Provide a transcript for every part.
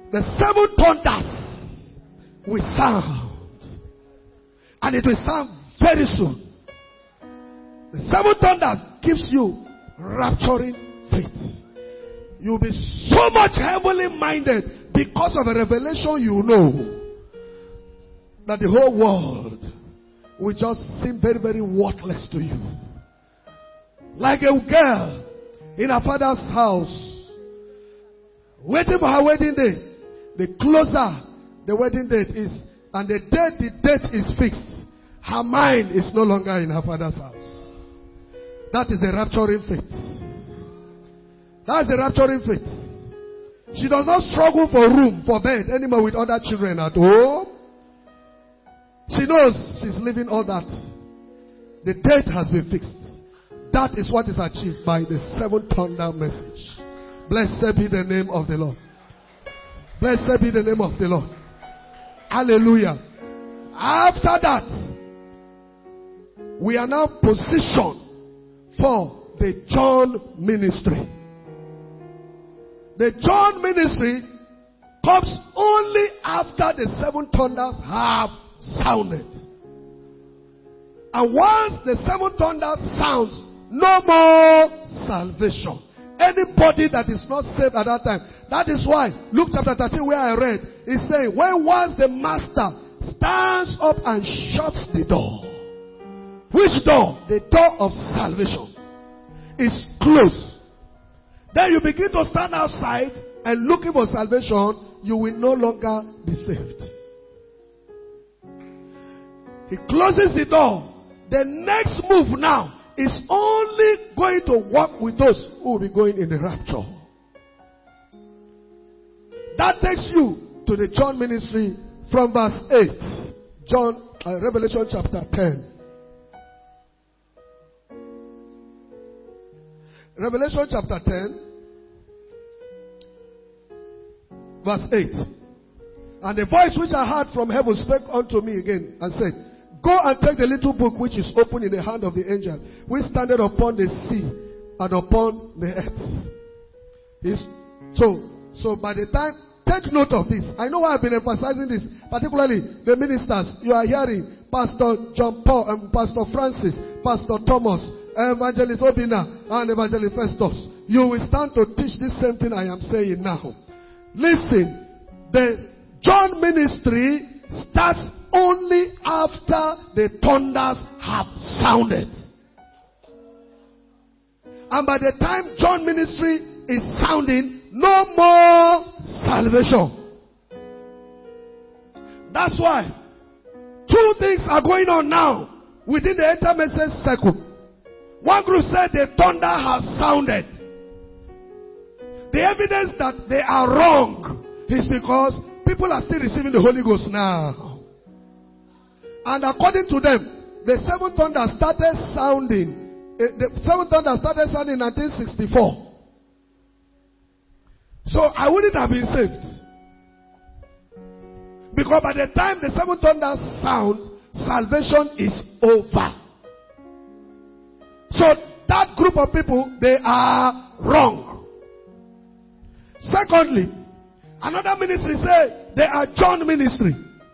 The 7 thunders will sound. And it will sound very soon. The 7 thunders gives you rapturing faith. You'll be so much heavenly minded because of a revelation you know, that the whole world will just seem very, very worthless to you. Like a girl in her father's house, waiting for her wedding day. The closer the wedding date is, and the date is fixed, her mind is no longer in her father's house. That is a rapturing faith. That is a rapturing faith. She does not struggle for room, for bed anymore with other children at home. She knows she's leaving all that. The date has been fixed. That is what is achieved by the 7 thunder message. Blessed be the name of the Lord. Blessed be the name of the Lord. Hallelujah. After that, we are now positioned for the John ministry. The John ministry comes only after the 7 thunders have sounded. And once the 7 thunders sounds, no more salvation. Anybody that is not saved at that time. That is why Luke chapter 13, where I read, is saying, when once the master stands up and shuts the door. Which door? The door of salvation is closed. Then you begin to stand outside and looking for salvation, you will no longer be saved. He closes the door. The next move now is only going to work with those who will be going in the rapture. That takes you to the John ministry from verse 8. Revelation chapter 10. Revelation chapter 10, verse 8. And the voice which I heard from heaven spake unto me again and said, go and take the little book which is open in the hand of the angel, which standeth upon the sea and upon the earth. So by the time, take note of this. I know why I've been emphasizing this, particularly the ministers. You are hearing Pastor John Paul and Pastor Francis, Pastor Thomas, Evangelist Obina, and Evangelist Festus. You will stand to teach this same thing I am saying now. Listen, the John ministry starts only after the thunders have sounded. And by the time John ministry is sounding, no more salvation. That's why 2 things are going on now within the enter message circle. One group said the thunder has sounded. The evidence that they are wrong is because people are still receiving the Holy Ghost now. And according to them, the 7 thunder started sounding. The 7 thunder started sounding in 1964. So I wouldn't have been saved. Because by the time the 7 thunders sound, salvation is over. So that group of people, they are wrong. Secondly, another ministry say they are John ministry.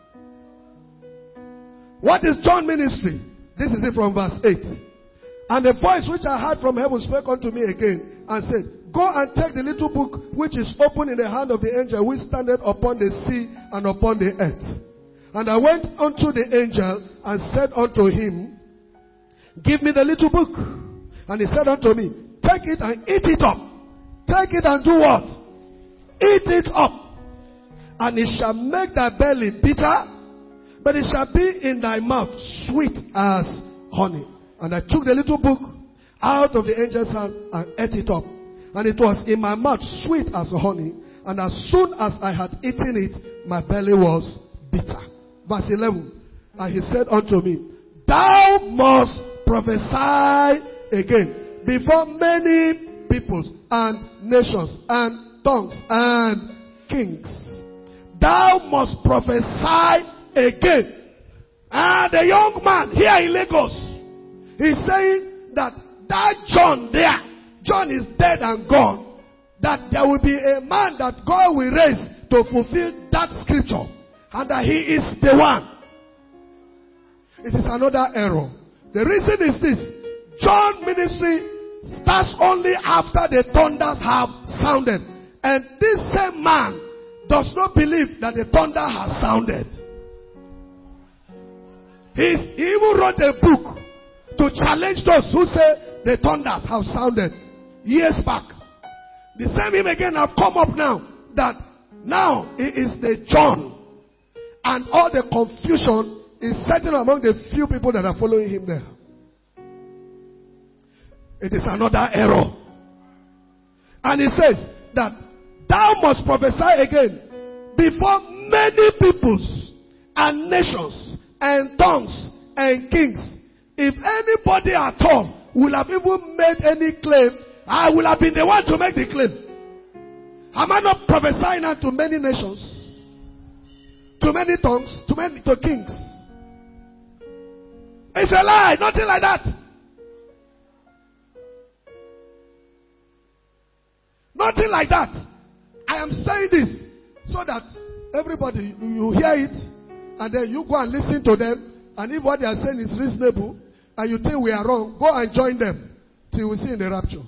What is John ministry? This is it from verse 8. And the voice which I heard from heaven spake unto me again and said, go and take the little book which is open in the hand of the angel which standeth upon the sea and upon the earth. And I went unto the angel and said unto him, give me the little book. And he said unto me, take it and eat it up. Take it and do what? Eat it up. And it shall make thy belly bitter, but it shall be in thy mouth sweet as honey. And I took the little book out of the angel's hand and ate it up. And it was in my mouth sweet as honey. And as soon as I had eaten it, my belly was bitter. Verse 11. And he said unto me, thou must prophesy again before many peoples and nations and tongues and kings. Thou must prophesy again. And the young man here in Lagos is saying that John there, John is dead and gone. That there will be a man that God will raise to fulfill that scripture, and that he is the one. It is another error. The reason is this: John's ministry starts only after the thunders have sounded. And this same man does not believe that the thunder has sounded. He even wrote a book to challenge those who say the thunders have sounded years back. The same him again have come up now, that now it is the John, and all the confusion is setting among the few people that are following him there. It is another error. And he says that thou must prophesy again before many peoples and nations and tongues and kings. If anybody at all will have even made any claim, I will have been the one to make the claim. Am I not prophesying unto many nations, to many tongues, to kings? It's a lie. Nothing like that. Nothing like that. I am saying this so that everybody, you hear it, and then you go and listen to them, and if what they are saying is reasonable, and you think we are wrong, go and join them till we see in the rapture.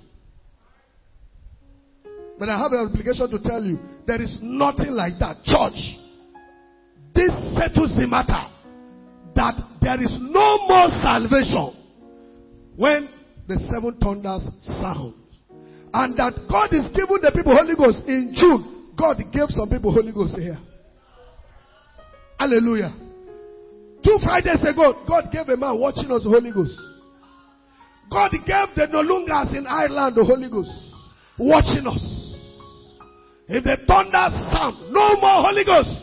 But I have an obligation to tell you, there is nothing like that. Church, this settles the matter that there is no more salvation when the seven thunders sound. And that God is giving the people Holy Ghost in June. God gave some people Holy Ghost here. Hallelujah. 2 Fridays ago, God gave a man watching us the Holy Ghost. God gave the Nolungas in Ireland the Holy Ghost, watching us. If the thunder sound, no more Holy Ghost.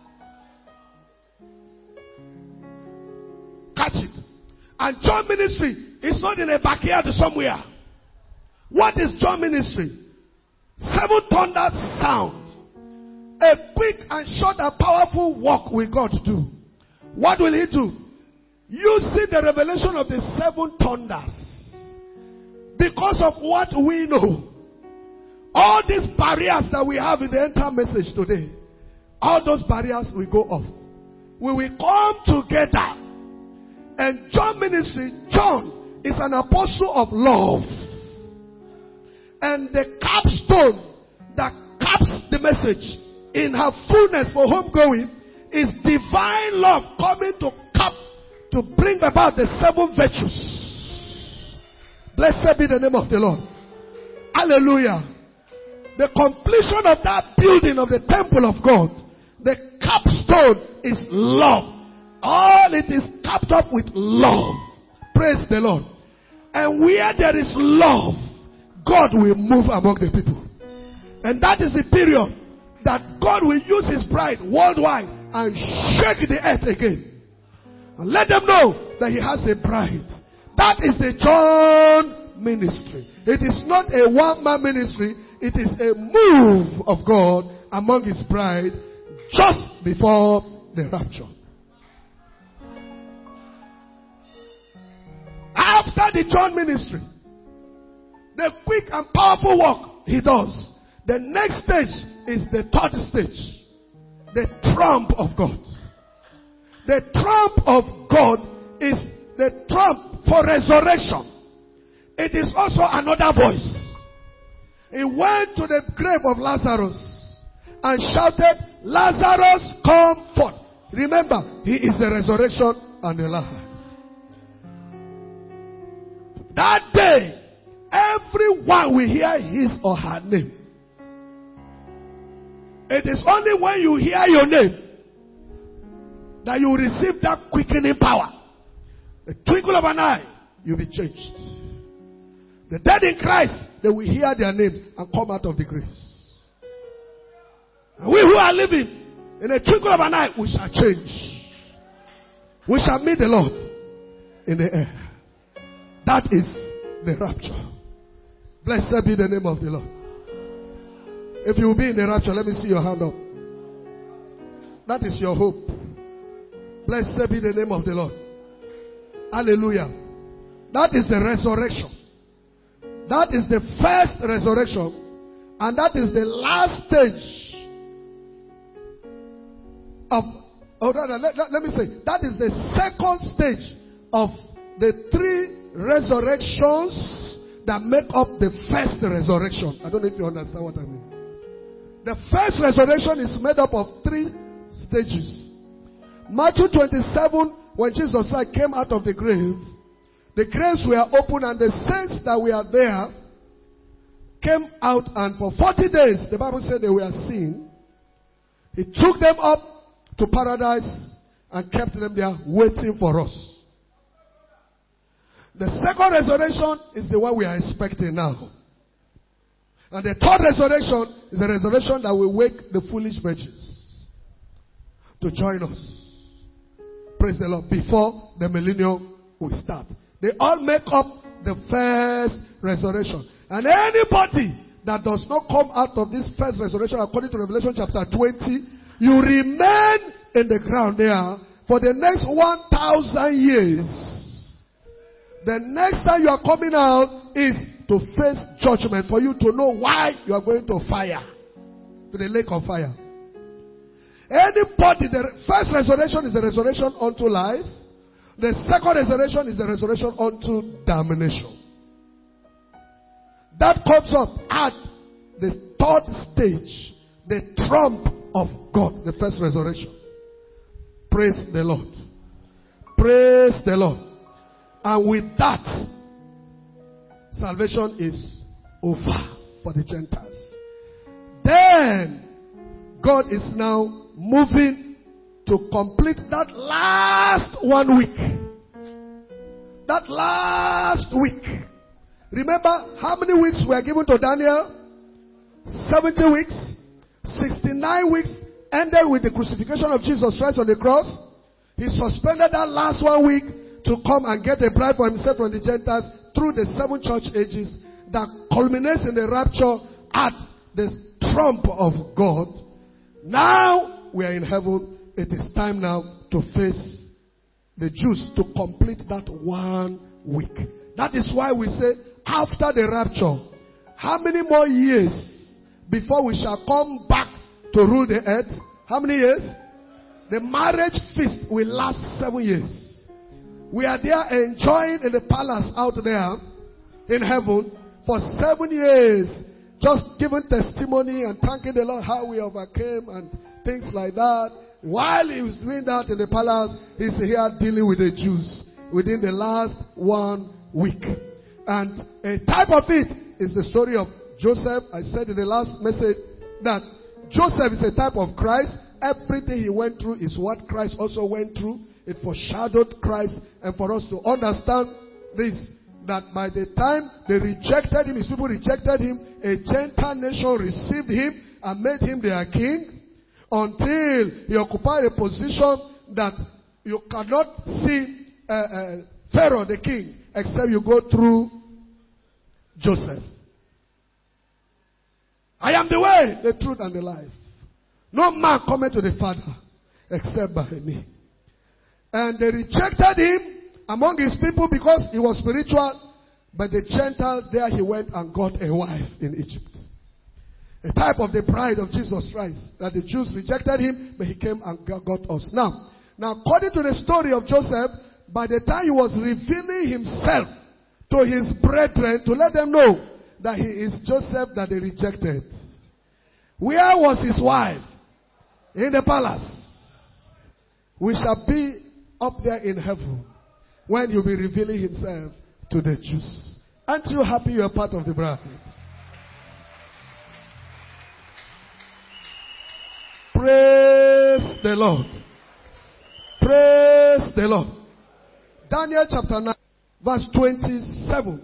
Catch it. And John ministry is not in a backyard somewhere. What is John ministry? 7 thunders sound. A quick and short and powerful walk with God to do. What will he do? You see the revelation of the 7 thunders. Because of what we know. All these barriers that we have in the entire message today, all those barriers will go off. We will come together. And John ministry, John is an apostle of love. And the capstone that caps the message in her fullness for homegoing is divine love coming to cap, to bring about the 7 virtues. Blessed be the name of the Lord. Hallelujah. The completion of that building of the temple of God, the capstone is love. All it is capped up with love. Praise the Lord. And where there is love, God will move among the people. And that is the period that God will use his bride worldwide and shake the earth again. And let them know that he has a bride. That is the John ministry. It is not a one-man ministry. It is a move of God among his bride just before the rapture. After the John ministry, the quick and powerful work he does, the next stage is the 3rd stage. The trump of God. The trump of God is the trump for resurrection. It is also another voice. He went to the grave of Lazarus and shouted, Lazarus, come forth. Remember, he is the resurrection and the life. That day, everyone will hear his or her name. It is only when you hear your name that you will receive that quickening power. The twinkle of an eye, you'll be changed. The dead in Christ, they will hear their names and come out of the graves. And we who are living in a twinkle of an eye, we shall change. We shall meet the Lord in the air. That is the rapture. Blessed be the name of the Lord. If you will be in the rapture, let me see your hand up. That is your hope. Blessed be the name of the Lord. Hallelujah. That is the resurrection. That is the first resurrection. And that is the last stage of, let me say, that is the second stage of the three resurrections that make up the first resurrection. I don't know if you understand what I mean. The first resurrection is made up of three stages. Matthew 27, when Jesus came out of the grave, the graves were open and the saints that were there came out, and for 40 days, the Bible said they were seen. He took them up to paradise and kept them there waiting for us. The second resurrection is the one we are expecting now. And the third resurrection is the resurrection that will wake the foolish virgins to join us. Praise the Lord. Before the millennium will start. They all make up the first resurrection. And anybody that does not come out of this first resurrection, according to Revelation chapter 20, you remain in the ground there for the next 1,000 years. The next time you are coming out is to face judgment, for you to know why you are going to fire, to the lake of fire. Anybody, the first resurrection is the resurrection unto life. The second resurrection is the resurrection unto damnation. That comes up at the third stage, the trump of God, the first resurrection. Praise the Lord. Praise the Lord. And with that, salvation is over for the Gentiles. Then, God is now moving to complete that last 1 week. That last week. Remember how many weeks were given to Daniel? 70 weeks. 69 weeks ended with the crucifixion of Jesus Christ on the cross. He suspended that last 1 week to come and get a bride for himself from the Gentiles through the 7 church ages that culminates in the rapture at the trump of God. Now we are in heaven. It is time now to face the Jews to complete that 1 week. That is why we say after the rapture, how many more years before we shall come back to rule the earth? How many years? The marriage feast will last 7 years. We are there enjoying in the palace out there in heaven for 7 years, just giving testimony and thanking the Lord how we overcame and things like that. While he was doing that in the palace, he's here dealing with the Jews within the last 1 week. And a type of it is the story of Joseph. I said in the last message that Joseph is a type of Christ. Everything he went through is what Christ also went through. It foreshadowed Christ. And for us to understand this, that by the time they rejected him, his people rejected him, a Gentile nation received him and made him their king, until he occupied a position that you cannot see Pharaoh the king except you go through Joseph. I am the way, the truth, and the life. No man cometh to the Father except by me. And they rejected him among his people because he was spiritual. But the Gentiles, there he went and got a wife in Egypt. A type of the bride of Jesus Christ. That the Jews rejected him, but he came and got us. Now, according to the story of Joseph, by the time he was revealing himself to his brethren to let them know that he is Joseph that they rejected. Where was his wife? In the palace. We shall be up there in heaven when he'll be revealing himself to the Jews. Aren't you happy you are part of the bride? Praise the Lord. Praise the Lord. Daniel chapter 9, verse 27.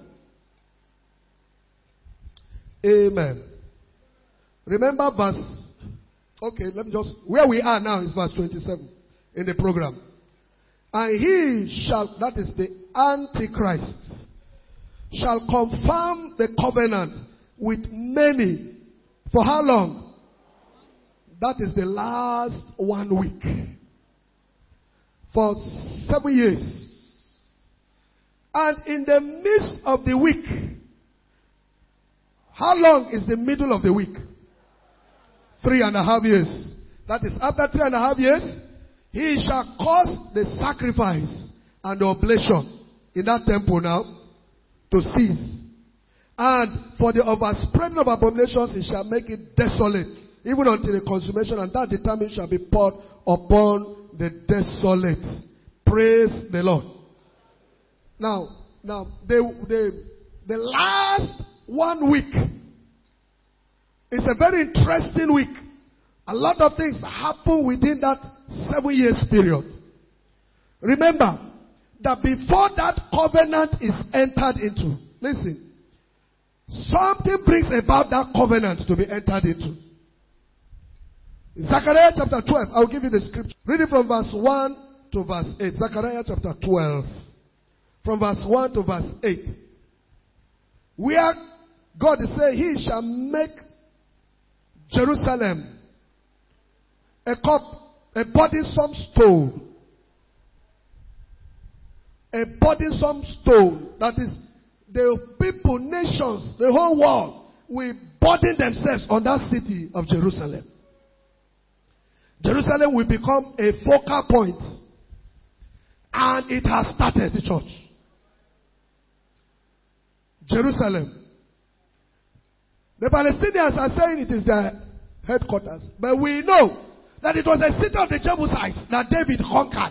Amen. Remember verse, where we are now is verse 27 in the program. And he shall, that is the Antichrist, shall confirm the covenant with many. For how long? That is the last 1 week. For 7 years. And in the midst of the week, how long is the middle of the week? 3.5 years. that is after 3.5 years, he shall cause the sacrifice and the oblation in that temple now to cease. And for the overspreading of abominations, he shall make it desolate, even until the consummation, and that determined shall be poured upon the desolate. Praise the Lord. Now, the last 1 week is a very interesting week. A lot of things happen within that 7 years period. Remember that before that covenant is entered into, listen, something brings about that covenant to be entered into. Zechariah chapter 12, I'll give you the scripture. Read it from verse 1 to verse 8. Zechariah chapter 12, from verse 1 to verse 8. Where God is saying, he shall make Jerusalem a burdensome stone. A burdensome stone. That is, the people, nations, the whole world will burden themselves on that city of Jerusalem. Jerusalem will become a focal point. And it has started, the church. Jerusalem. The Palestinians are saying it is their headquarters. But we know that it was the city of the Jebusites that David conquered.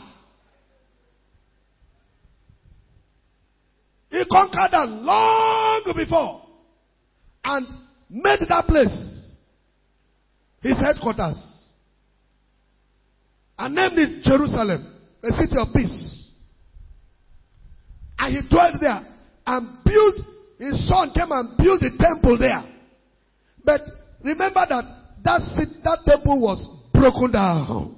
He conquered that long before and made that place his headquarters and named it Jerusalem, the city of peace. And he dwelt there and built, his son came and built the temple there. But remember that temple was broken down.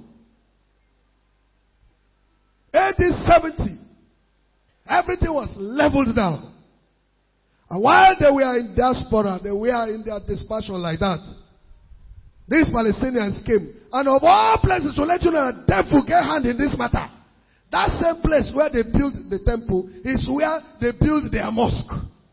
AD 70, everything was leveled down. And while they were in diaspora, they were in their dispersion like that, these Palestinians came. And of all places, to let you know that devil get hand in this matter. That same place where they built the temple is where they built their mosque.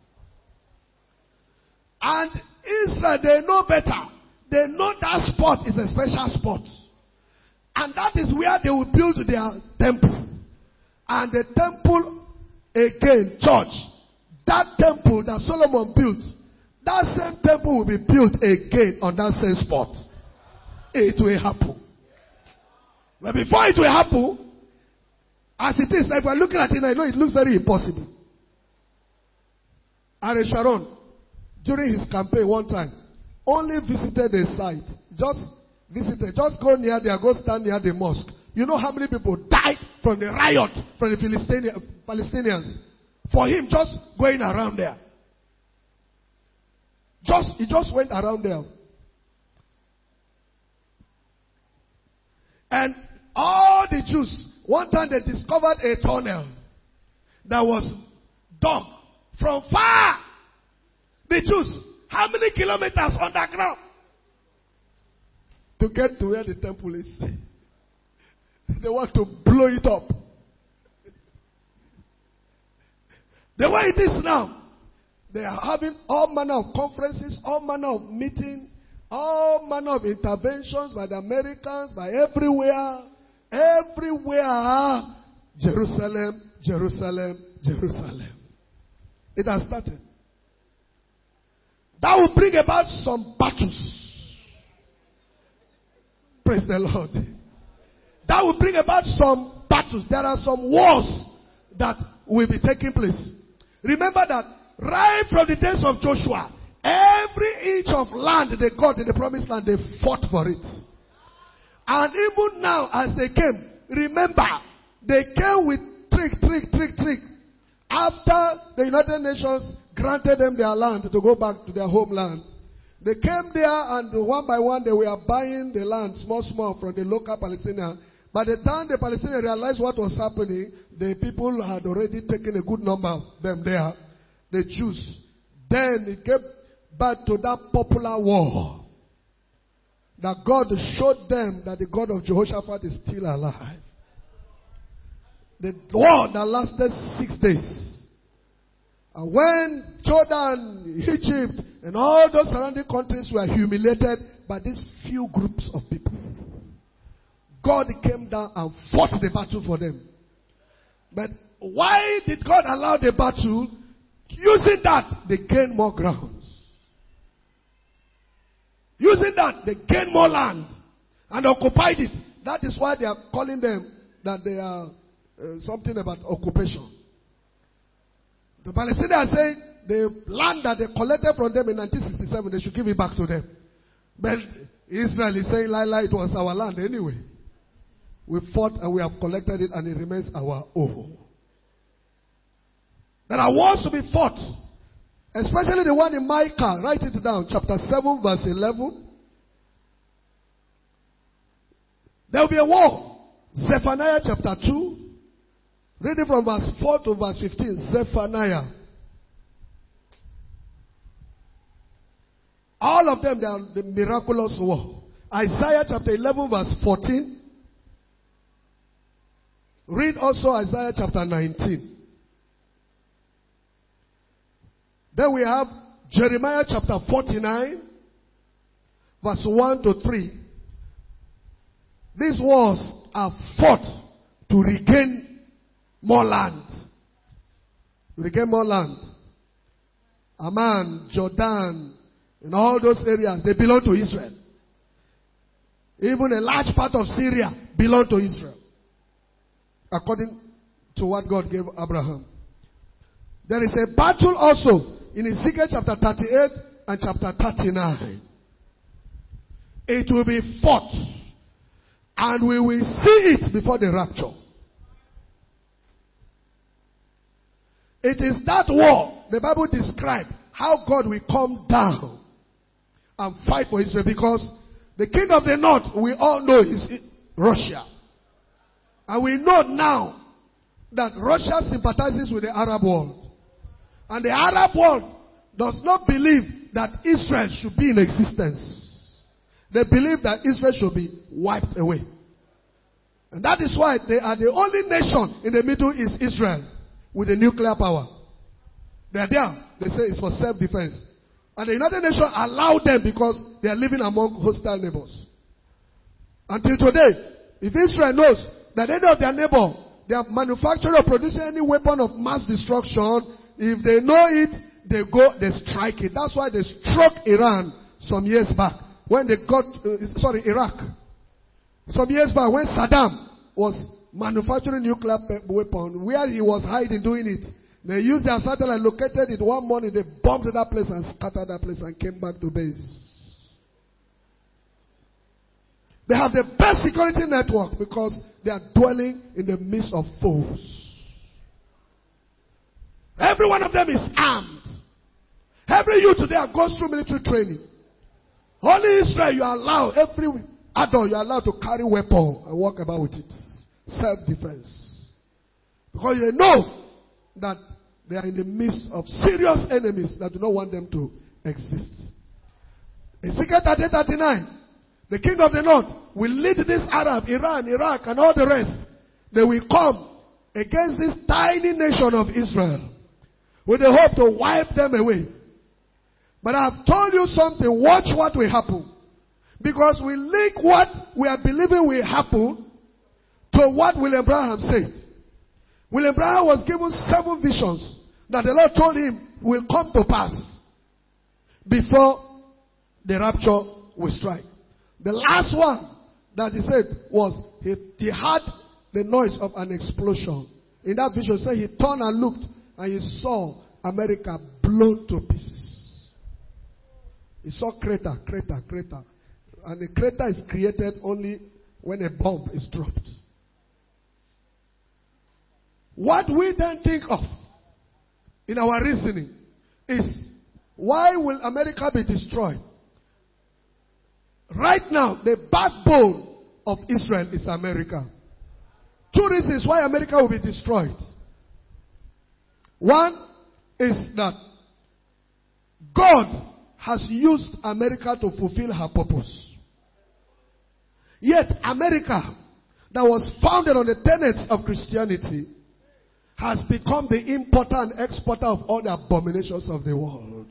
And Israel, they know better. They know that spot is a special spot. And that is where they will build their temple. And the temple, again, church, that temple that Solomon built, that same temple will be built again on that same spot. It will happen. But before it will happen, as it is, like we're looking at it, I know it looks very impossible. Ariel Sharon, during his campaign one time, only visited a site. Just go near there, go stand near the mosque. You know how many people died from the riot from the Palestinians for him just going around there. He just went around there. And all the Jews, one time they discovered a tunnel that was dug from far. The Jews, how many kilometers underground to get to where the temple is? They want to blow it up. The way it is now, they are having all manner of conferences, all manner of meetings, all manner of interventions by the Americans, by everywhere. Everywhere. Jerusalem, Jerusalem, Jerusalem. It has started. That will bring about some battles. Praise the Lord. That will bring about some battles. There are some wars that will be taking place. Remember that right from the days of Joshua, every inch of land they got in the promised land, they fought for it. And even now, as they came, remember, they came with trick. After the United Nations granted them their land to go back to their homeland, they came there and one by one they were buying the land small from the local Palestinians. By the time the Palestinians realized what was happening, the people had already taken a good number of them there, the Jews. Then it came back to that popular war. That God showed them that the God of Jehoshaphat is still alive. The war that lasted 6 days. And when Jordan, Egypt, and all those surrounding countries were humiliated by these few groups of people. God came down and fought the battle for them. But why did God allow the battle? Using that, they gained more grounds. Using that, they gained more land and occupied it. That is why they are calling them that they are something about occupation. The Palestinians are saying the land that they collected from them in 1967, they should give it back to them. But Israel is saying, Lila, it was our land anyway. We fought and we have collected it and it remains our own. There are wars to be fought. Especially the one in Micah. Write it down. Chapter 7 verse 11. There will be a war. Zephaniah chapter 2. Read it from verse 4 to verse 15. Zephaniah. All of them, they are the miraculous war. Isaiah chapter 11 verse 14. Read also Isaiah chapter 19. Then we have Jeremiah chapter 49 verse 1 to 3. These wars are fought to regain more land. To regain more land. Amman, Jordan, in all those areas, they belong to Israel. Even a large part of Syria belong to Israel. According to what God gave Abraham. There is a battle also in Ezekiel chapter 38 and chapter 39. It will be fought. And we will see it before the rapture. It is that war the Bible describes how God will come down and fight for Israel, because the king of the north, we all know, is Russia. And we know now that Russia sympathizes with the Arab world. And the Arab world does not believe that Israel should be in existence. They believe that Israel should be wiped away. And that is why they are the only nation in the Middle East, Israel, with a nuclear power. They are there. They say it's for self-defense. And the United Nations allow them because they are living among hostile neighbors. Until today, if Israel knows that any of their neighbor, they have manufactured or produced any weapon of mass destruction, if they know it, they go, they strike it. That's why they struck Iran some years back. When they got, Iraq. Some years back when Saddam was manufacturing nuclear weapon, where he was hiding doing it, they used their satellite, located it one morning, they bombed that place and scattered that place and came back to base. They have the best security network because they are dwelling in the midst of foes. Every one of them is armed. Every youth today goes through military training. Only Israel you are allowed, every adult you are allowed to carry weapon and walk about with it. Self-defense. Because they know that they are in the midst of serious enemies that do not want them to exist. Ezekiel 30:39. The king of the north will lead this Arab, Iran, Iraq, and all the rest. They will come against this tiny nation of Israel with the hope to wipe them away. But I have told you something. Watch what will happen. Because we link what we are believing will happen to what William Branham said. William Branham was given 7 visions that the Lord told him will come to pass before the rapture will strike. The last one that he said was he heard the noise of an explosion. In that vision, said he turned and looked and he saw America blown to pieces. He saw crater. And the crater is created only when a bomb is dropped. What we then think of in our reasoning is, why will America be destroyed? Right now, the backbone of Israel is America. 2 reasons why America will be destroyed. One is that God has used America to fulfill her purpose. Yet America, that was founded on the tenets of Christianity, has become the importer and exporter of all the abominations of the world.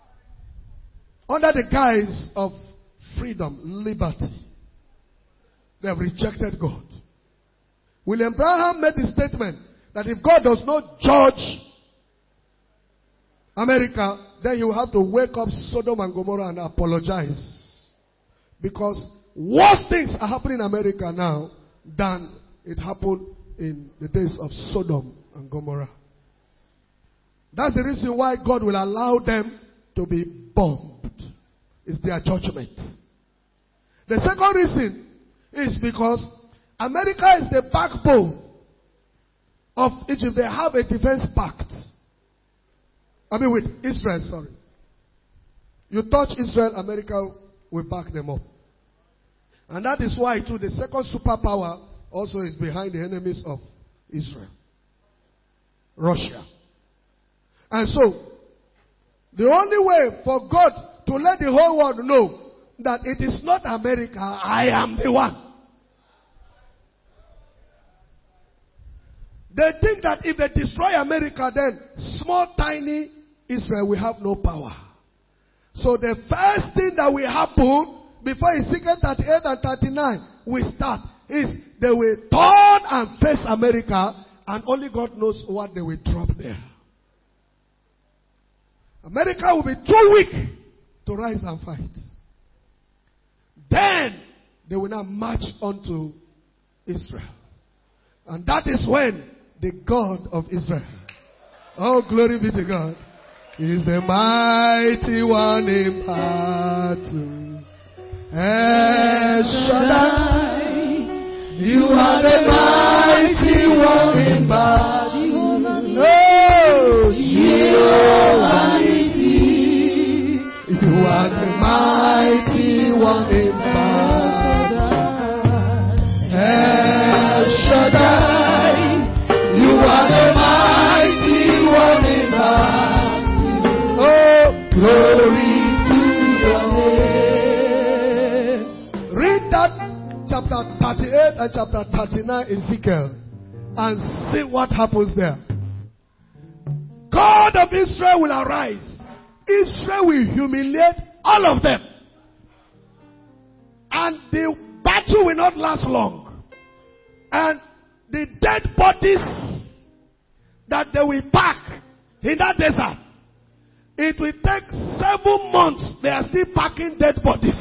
Under the guise of freedom, liberty. They have rejected God. William Branham made the statement that if God does not judge America, then you have to wake up Sodom and Gomorrah and apologize. Because worse things are happening in America now than it happened in the days of Sodom and Gomorrah. That's the reason why God will allow them to be bombed. It's their judgment. The second reason is because America is the backbone of Egypt. They have a defense pact. With Israel, sorry. You touch Israel, America will back them up. And that is why, too, the second superpower also is behind the enemies of Israel. Russia. And so, the only way for God to let the whole world know that it is not America, I am the one. They think that if they destroy America, then small, tiny Israel will have no power. So the first thing that will happen before Ezekiel 38 and 39 will start is they will turn and face America, and only God knows what they will drop there. America will be too weak to rise and fight. Then they will now march onto Israel. And that is when the God of Israel, oh glory be to God, is the mighty one in battle. El Shaddai, you are the mighty one in battle. Oh, Jehovah, you are the mighty one in battle. El Shaddai, you are the mighty one in battle. Oh, glory to your name. Read that chapter 38 and chapter 39 Ezekiel and see what happens there. God of Israel will arise. Israel will humiliate all of them. And the battle will not last long. And the dead bodies that they will pack in that desert, it will take 7 months. They are still packing dead bodies.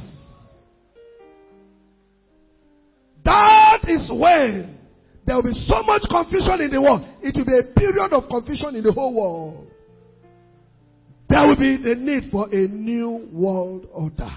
That is when there will be so much confusion in the world. It will be a period of confusion in the whole world. There will be the need for a new world order.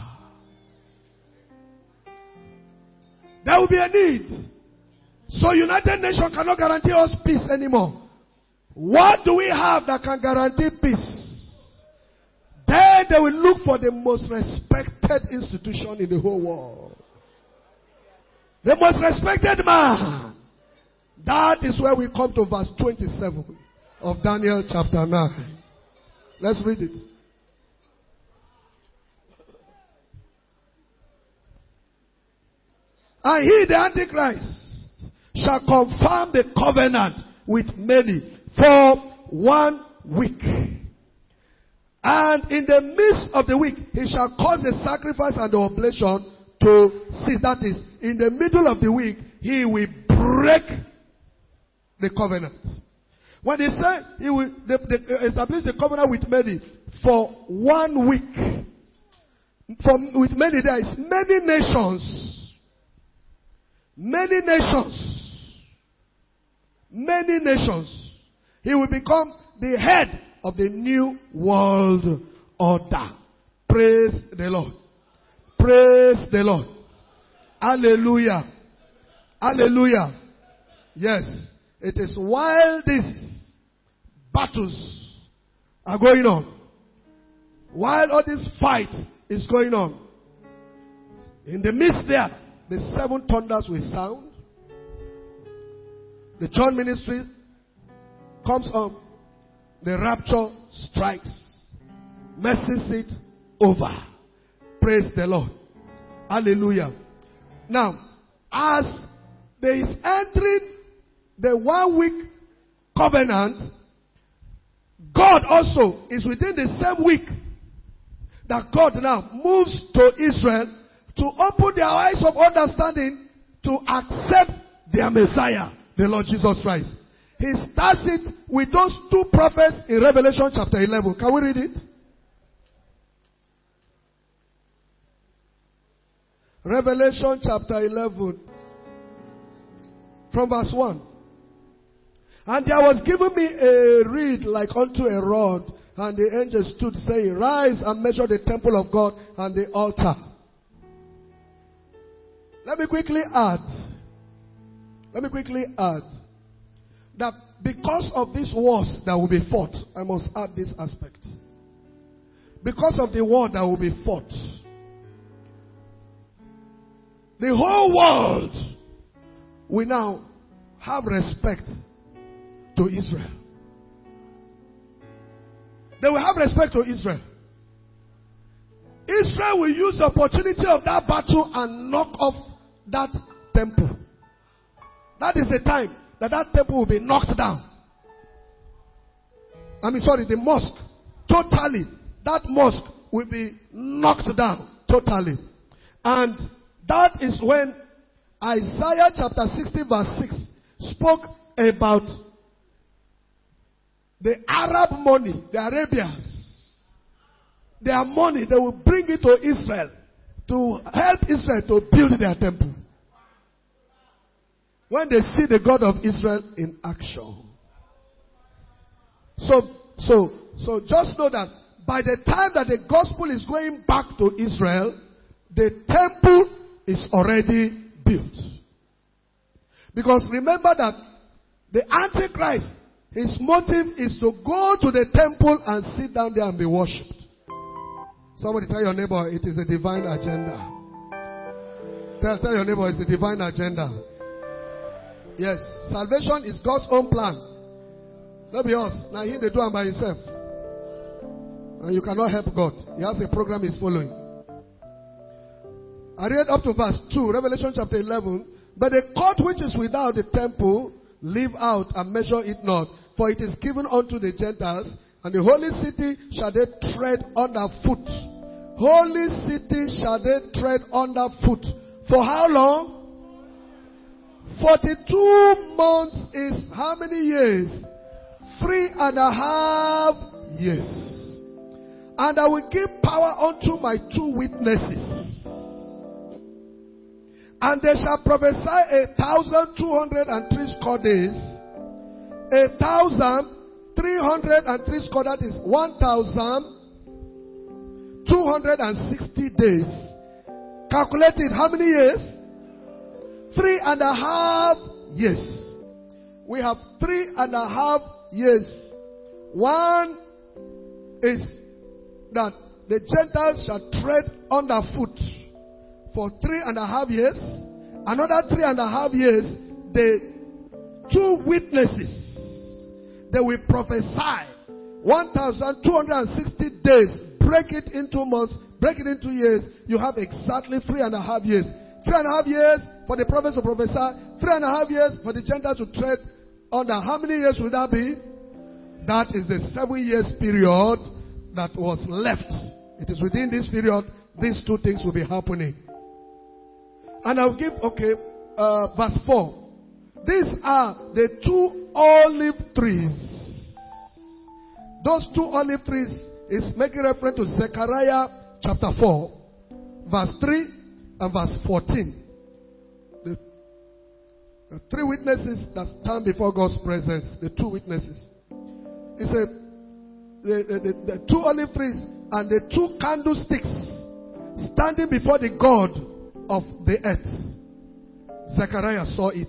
There will be a need. So United Nations cannot guarantee us peace anymore. What do we have that can guarantee peace? Then they will look for the most respected institution in the whole world. The most respected man. That is where we come to verse 27 of Daniel chapter 9. Let's read it. And he, the Antichrist, shall confirm the covenant with many for 1 week. And in the midst of the week, he shall cause the sacrifice and the oblation to cease. That is, in the middle of the week, he will break the covenant. When they say he will establish the covenant with many for 1 week, with many there is many nations, many nations. He will become the head of the new world order. Praise the Lord. Praise the Lord. Hallelujah. Hallelujah. Yes. It is while these battles are going on, while all this fight is going on, in the midst there, the 7 thunders will sound. The John ministry comes on. The rapture strikes. Mercy seat over. Praise the Lord. Hallelujah. Now, as there is entering the 1 week covenant, God also is within the same week that God now moves to Israel to open their eyes of understanding to accept their Messiah, the Lord Jesus Christ. He starts it with those two prophets in Revelation chapter 11. Can we read it? Revelation chapter 11 from verse 1. And there was given me a reed like unto a rod, and the angel stood saying, Rise and measure the temple of God and the altar. Let me quickly add that because of these wars that will be fought, I must add this aspect. Because of the war that will be fought, the whole world will now have respect to Israel. They will have respect to Israel. Israel will use the opportunity of that battle and knock off that temple. That is the time that temple will be knocked down. The mosque. Totally. That mosque will be knocked down. Totally. And that is when Isaiah chapter 60 verse 6 spoke about the Arab money, the Arabians. Their money, they will bring it to Israel to help Israel to build their temple. When they see the God of Israel in action. So just know that by the time that the gospel is going back to Israel, the temple is already built. Because remember that the Antichrist, his motive is to go to the temple and sit down there and be worshipped. Somebody tell your neighbor, it is a divine agenda. Tell your neighbor, it's a divine agenda. Yes, salvation is God's own plan. Not be us. Now he they do it by himself. And you cannot help God. He has a program he's following. I read up to verse 2, Revelation chapter 11. But the court which is without the temple, leave out and measure it not. For it is given unto the Gentiles, and the holy city shall they tread under foot. Holy city shall they tread under foot. For how long? 42 months is how many years? 3.5 years. And I will give power unto my 2 witnesses. And they shall prophesy 1,203 score days. 1,303 score, that is 1,260 days. Calculated how many years? 3.5 years. We have 3.5 years. One is that the Gentiles shall tread underfoot for 3.5 years. Another 3.5 years, the 2 witnesses, they will prophesy 1,260 days. Break it into months, break it into years. You have exactly 3.5 years. 3.5 years for the prophets to prophesy. 3.5 years for the Gentiles to tread under. How many years will that be? That is the 7 years period that was left. It is within this period these 2 things will be happening. And I'll give, verse 4. These are the 2 olive trees. Those 2 olive trees is making reference to Zechariah chapter 4, verse 3 and verse 14. The 3 witnesses that stand before God's presence, the 2 witnesses. He said, the 2 olive trees and the 2 candlesticks standing before the God of the earth. Zechariah saw it.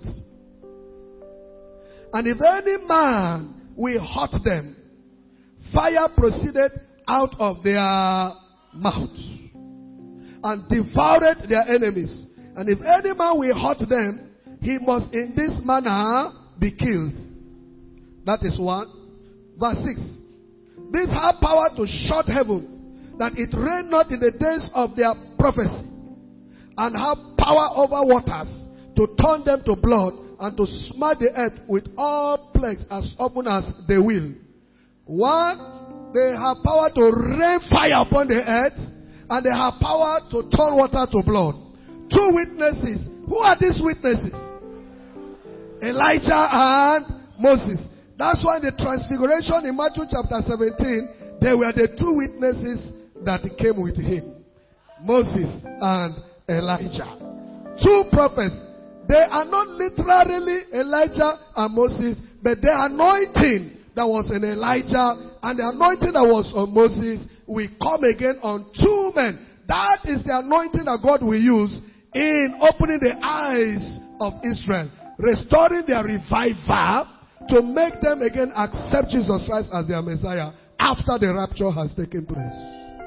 And if any man will hurt them, fire proceeded out of their mouth and devoured their enemies. And if any man will hurt them, he must in this manner be killed. That is 1. Verse 6. These have power to shut heaven, that it rain not in the days of their prophecy, and have power over waters to turn them to blood, and to smite the earth with all plagues as often as they will. 1, they have power to rain fire upon the earth, and they have power to turn water to blood. 2 witnesses. Who are these witnesses? Elijah and Moses. That's why the transfiguration in Matthew chapter 17, they were the 2 witnesses that came with him. Moses and Elijah. 2 prophets. They are not literally Elijah and Moses, but the anointing that was in Elijah and the anointing that was on Moses will come again on 2 men. That is the anointing that God will use in opening the eyes of Israel, restoring their revival to make them again accept Jesus Christ as their Messiah after the rapture has taken place.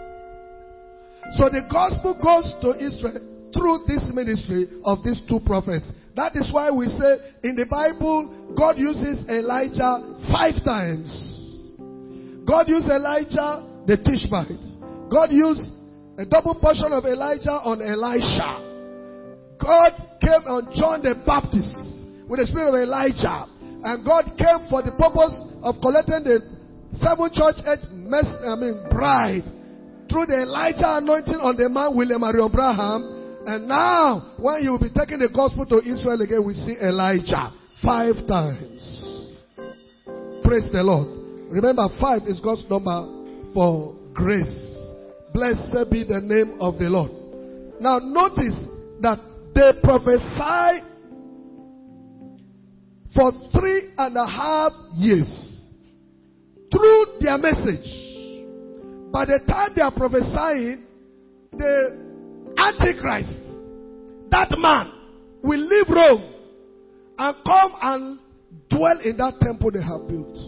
So the gospel goes to Israel through this ministry of these 2 prophets. That is why we say in the Bible, God uses Elijah 5 times. God used Elijah the Tishbite. God used a double portion of Elijah on Elisha. God came on John the Baptist with the spirit of Elijah. And God came for the purpose of collecting the 7 church age bride through the Elijah anointing on the man William Marion Branham. And now, when he will be taking the gospel to Israel again, we see Elijah 5 times. Praise the Lord. Remember, 5 is God's number for grace. Blessed be the name of the Lord. Now, notice that they prophesy for 3.5 years through their message. By the time they are prophesying, the Antichrist, that man, will leave Rome and come and dwell in that temple they have built.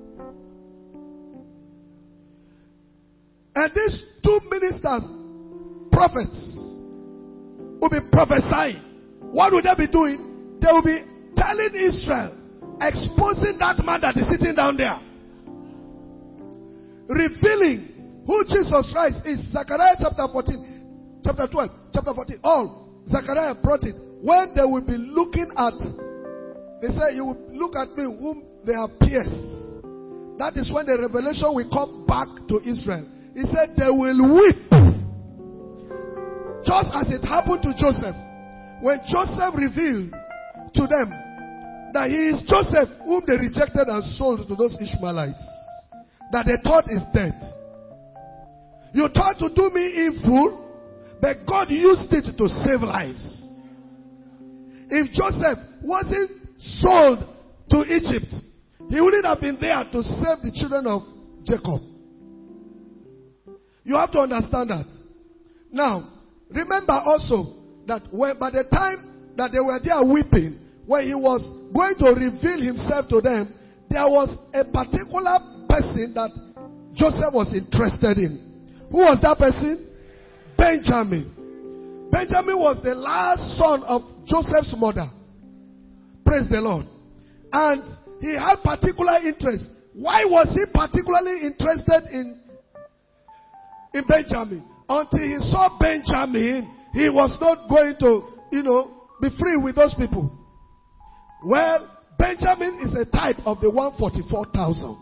And these 2 ministers, prophets, will be prophesying. What will they be doing? They will be telling Israel, exposing that man that is sitting down there, revealing who Jesus Christ is. Zechariah chapter 14, chapter 12, chapter 14, all Zechariah brought it. When they will be looking at, they say, you will look at me whom they have pierced. That is when the revelation will come back to Israel. He said they will weep. Just as it happened to Joseph. When Joseph revealed to them that he is Joseph whom they rejected and sold to those Ishmaelites, that they thought is dead. You thought to do me evil, but God used it to save lives. If Joseph wasn't sold to Egypt, he wouldn't have been there to save the children of Jacob. You have to understand that. Now, remember also that by the time that they were there weeping, when he was going to reveal himself to them, there was a particular person that Joseph was interested in. Who was that person? Benjamin. Benjamin was the last son of Joseph's mother. Praise the Lord. And he had particular interest. Why was he particularly interested in Benjamin? Until he saw Benjamin, he was not going to, be free with those people. Well, Benjamin is a type of the 144,000.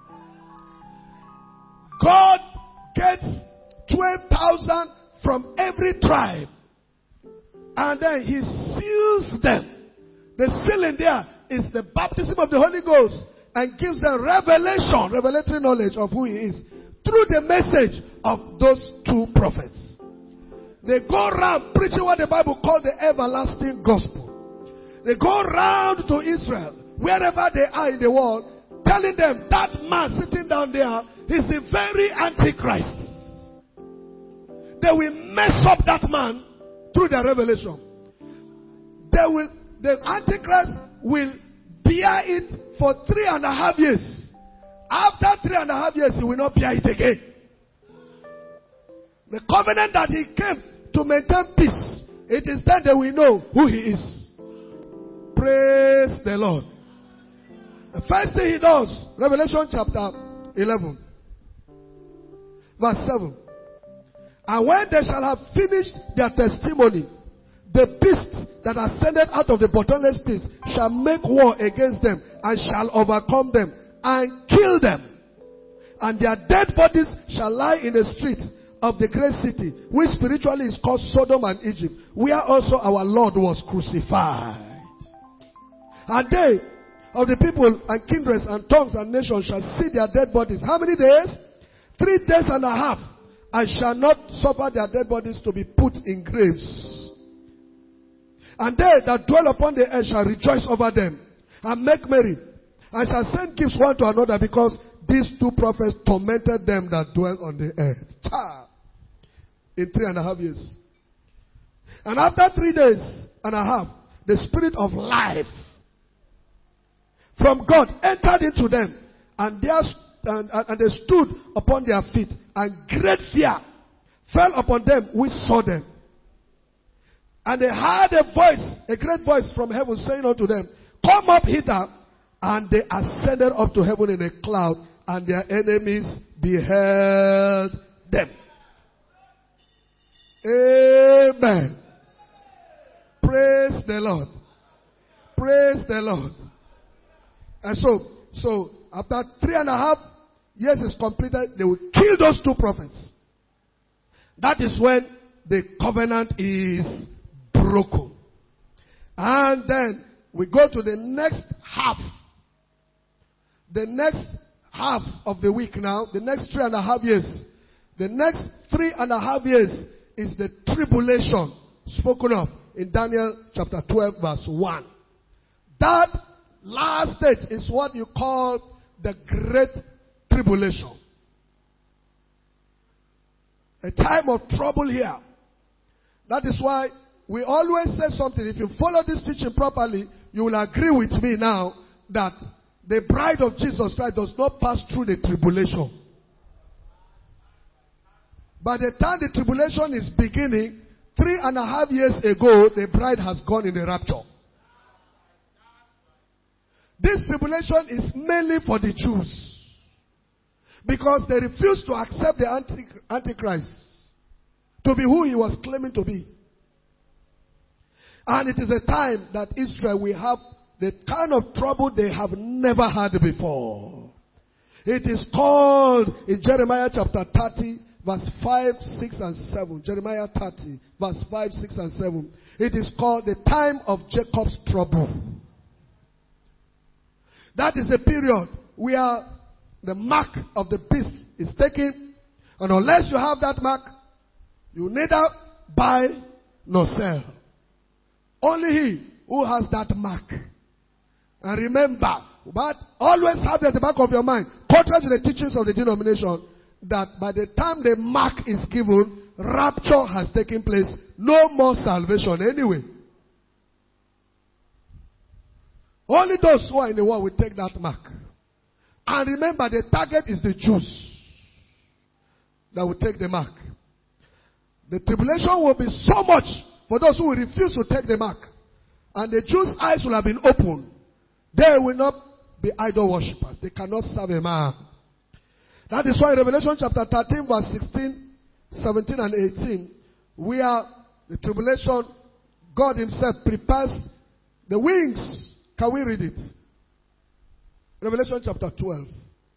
God gets 12,000 from every tribe. And then he seals them. The sealing there is the baptism of the Holy Ghost and gives them revelatory knowledge of who he is through the message of those 2 prophets. They go around preaching what the Bible called the everlasting gospel. They go around to Israel, wherever they are in the world, telling them that man sitting down there is the very Antichrist. They will mess up that man through their revelation. The Antichrist will bear it for 3.5 years. After 3.5 years, he will not bear it again. The covenant that he came to maintain peace, it is then they will know who he is. Praise the Lord. The first thing he does, Revelation chapter 11, verse 7. And when they shall have finished their testimony, the beast that ascended out of the bottomless pit shall make war against them and shall overcome them and kill them. And their dead bodies shall lie in the street of the great city, which spiritually is called Sodom and Egypt, where also our Lord was crucified. And they of the people and kindreds and tongues and nations shall see their dead bodies. How many days? 3 days and a half. And shall not suffer their dead bodies to be put in graves. And they that dwell upon the earth shall rejoice over them, and make merry, and shall send gifts one to another, because these 2 prophets tormented them that dwell on the earth. In 3.5 years. And after 3 days and a half, the spirit of life from God entered into them, and they stood upon their feet, and great fear fell upon them which saw them. And they heard a great voice from heaven saying unto them, Come up hither. And they ascended up to heaven in a cloud, and their enemies beheld them. Amen. Praise the Lord. Praise the Lord. And so after 3.5 years is completed, they will kill those 2 prophets. That is when the covenant is broken. And then we go to the next half. The next half of the week now, the next 3.5 years. The next 3.5 years is the tribulation spoken of in Daniel chapter 12 verse 1. That last stage is what you call the Great Tribulation. A time of trouble here. That is why we always say something. If you follow this teaching properly, you will agree with me now that the bride of Jesus Christ does not pass through the tribulation. By the time the tribulation is beginning, 3.5 years ago, the bride has gone in the rapture. This tribulation is mainly for the Jews, because they refuse to accept the Antichrist to be who he was claiming to be. And it is a time that Israel will have the kind of trouble they have never had before. It is called in Jeremiah chapter 30, verse 5, 6, and 7. Jeremiah 30, verse 5, 6, and 7. It is called the time of Jacob's trouble. That is the period where the mark of the beast is taken. And unless you have that mark, you neither buy nor sell. Only he who has that mark. And remember, but always have at the back of your mind, contrary to the teachings of the denomination, that by the time the mark is given, rapture has taken place. No more salvation anyway. Only those who are in the world will take that mark. And remember, the target is the Jews that will take the mark. The tribulation will be so much for those who will refuse to take the mark. And the Jews' eyes will have been opened. They will not be idol worshippers. They cannot serve a man. That is why in Revelation chapter 13 verse 16, 17 and 18, where the tribulation, God himself prepares the wings. Can we read it? Revelation chapter 12.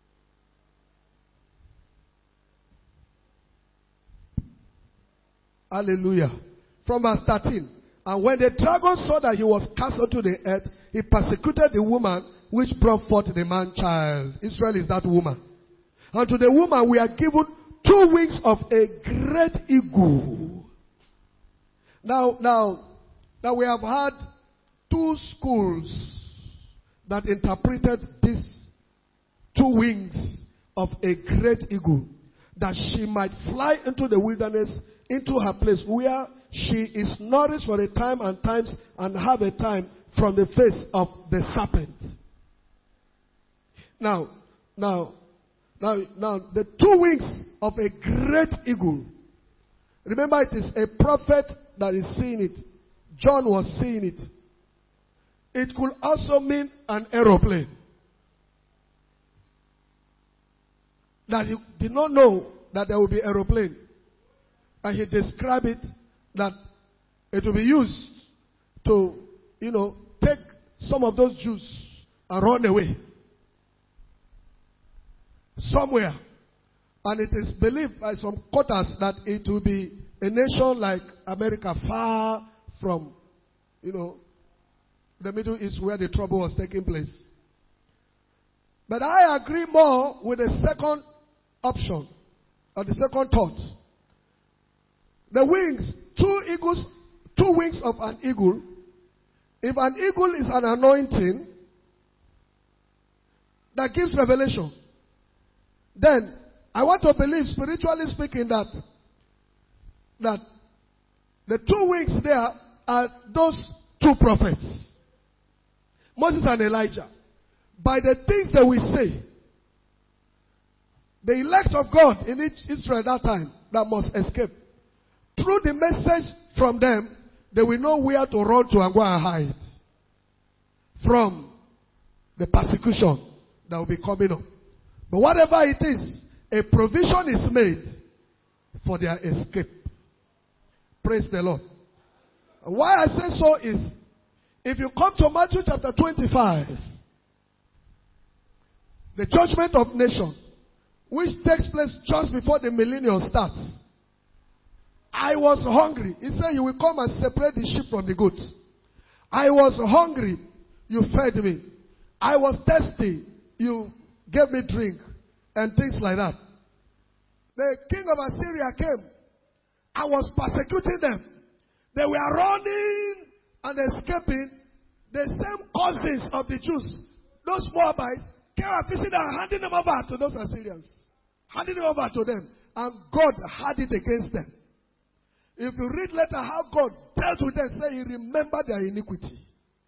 Hallelujah. From verse 13. And when the dragon saw that he was cast unto the earth, he persecuted the woman which brought forth the man child. Israel is that woman. And to the woman we are given 2 wings of a great eagle. Now we have had 2 schools that interpreted these 2 wings of a great eagle, that she might fly into the wilderness, into her place where she is nourished for a time and times, and have a time from the face of the serpent. Now, the 2 wings of a great eagle. Remember, it is a prophet that is seeing it. John was seeing it. It could also mean an aeroplane. That he did not know that there will be aeroplane. And he described it that it will be used to, take some of those Jews and run away somewhere. And it is believed by some quarters that it will be a nation like America, far from, the Middle East where the trouble was taking place. But I agree more with the second option, or the second thought. The wings, two wings of an eagle. If an eagle is an anointing that gives revelation, then I want to believe, spiritually speaking, that the two wings there are those two prophets, Moses and Elijah. By the things that we say, the elect of God in Israel at that time that must escape, through the message from them, they will know where to run to and go and hide from the persecution that will be coming up. But whatever it is, a provision is made for their escape. Praise the Lord. And why I say so is, if you come to Matthew chapter 25, the judgment of nations, which takes place just before the millennium starts. I was hungry. He said, you will come and separate the sheep from the goat. I was hungry. You fed me. I was thirsty. You gave me drink. And things like that. The king of Assyria came. I was persecuting them. They were running and escaping. The same cousins of the Jews, those Moabites, came and fishing and handing them over to those Assyrians. Handing them over to them. And God had it against them. If you read later how God dealt with them, say He remembered their iniquity.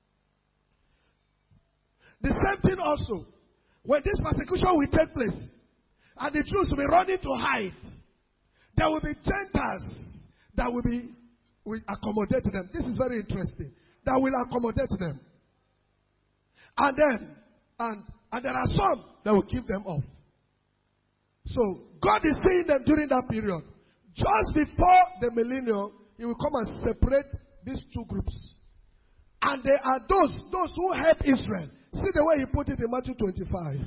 The same thing also. When this persecution will take place, and the Jews will be running to hide, there will be Gentiles that will accommodate them. This is very interesting. That will accommodate them. And there are some that will keep them off. So God is seeing them during that period. Just before the millennium, He will come and separate these two groups. And there are those who help Israel. See the way He put it in Matthew 25.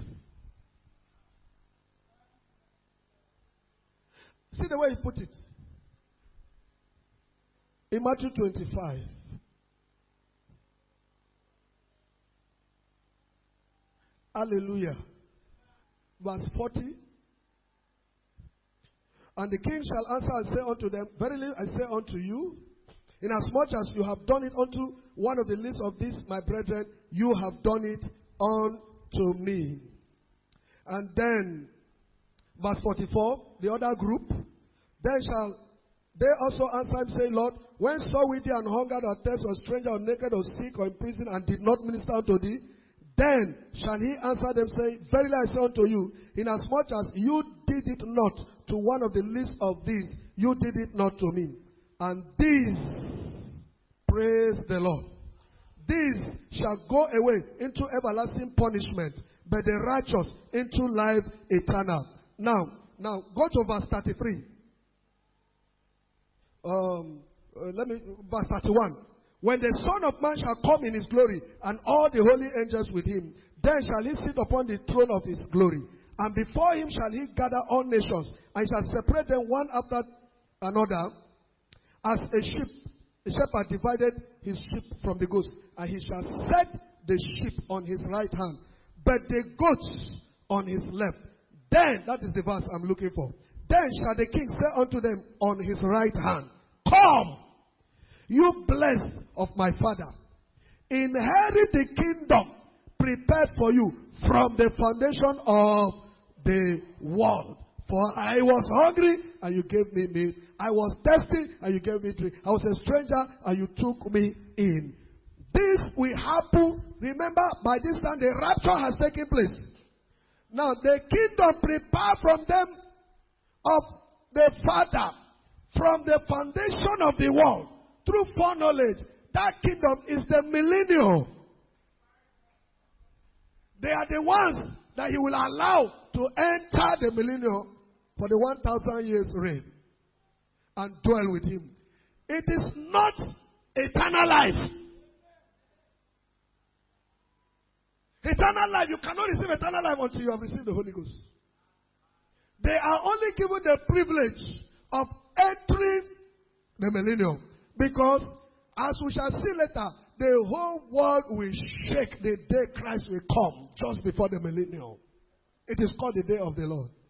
See the way He put it. In Matthew 25. Hallelujah. Verse 40. And the king shall answer and say unto them, verily I say unto you, inasmuch as you have done it unto one of the least of these my brethren, you have done it unto me. And then, verse 44, the other group, then shall they also answer and say, Lord, when saw we thee an hungered or thirsty or stranger or naked or sick or in prison and did not minister unto thee? Then shall he answer them, saying, verily I say unto you, inasmuch as you did it not to one of the least of these, you did it not to me. And these, praise the Lord, these shall go away into everlasting punishment, but the righteous into life eternal. Now go to verse 33. Verse 31. When the Son of Man shall come in His glory, and all the holy angels with Him, then shall He sit upon the throne of His glory. And before Him shall He gather all nations, and shall separate them one after another, as a shepherd divided his sheep from the goats. And He shall set the sheep on His right hand, but the goats on His left. Then, that is the verse I'm looking for. Then shall the King say unto them on His right hand, come, you blessed of my Father, inherit the kingdom prepared for you from the foundation of the world. For I was hungry, and you gave me meat. I was thirsty, and you gave me drink. I was a stranger, and you took me in. This will happen. Remember, by this time the rapture has taken place. Now the kingdom prepared from them of the Father, from the foundation of the world, through foreknowledge. That kingdom is the millennium. They are the ones that He will allow to enter the millennium for the 1,000 years reign and dwell with Him. It is not eternal life. Eternal life, you cannot receive eternal life until you have received the Holy Ghost. They are only given the privilege of entering the millennium. Because, as we shall see later, the whole world will shake the day Christ will come just before the millennium. It is called the day of the Lord.